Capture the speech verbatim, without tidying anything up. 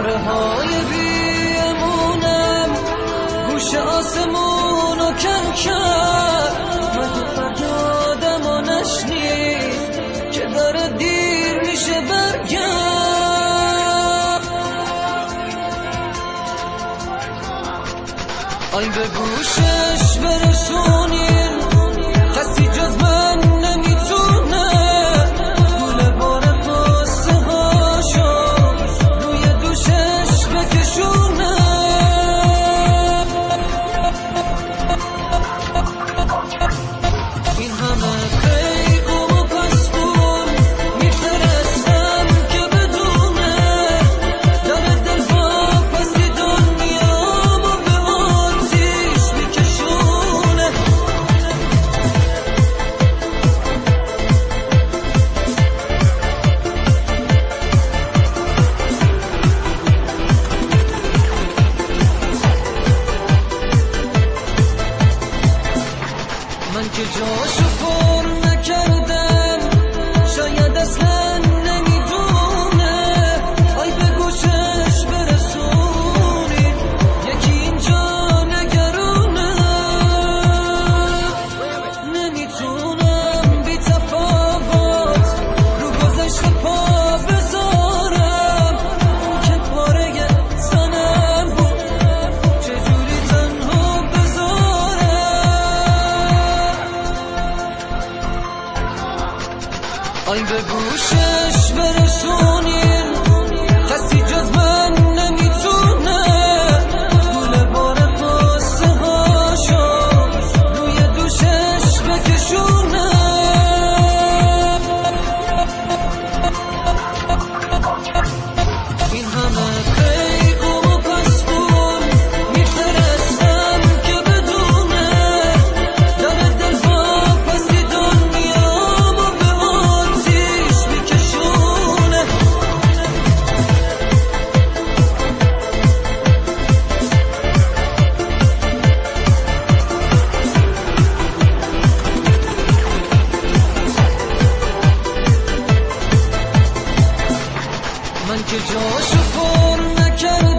ذره های بیمونم گوش آسمونو کن کرد من تو فریادم و نشنید که داره دیر میشه برگرد. آی به گوشش برسونین کسی جز من نمیتونه گوله بار قصه هاشو روی دوشش بکشونه. این همه پیغام و پسبون میفرستم که بدونه داره دل واپسی دنیامو به آتیش میکشونه. من که جاشو پر نکردم شاید اصلا نمیدونه. آی به گوشش برسونید یکی اینجا نگرونه. نمیتونم بی تفاوت رو گذشته پا بذارم اون که پاره تنم بود چجوری تنها بذارم. آی به گوشش برسونین کسی جز من نمیتونه گوله بار قصه هاشو روی دوشش بکشونه. این همه پیغام و پسبون میفرستم که بدونه داره دل واپسی دنیامو به آتیش میکشونه. من که جاشو پر نکردم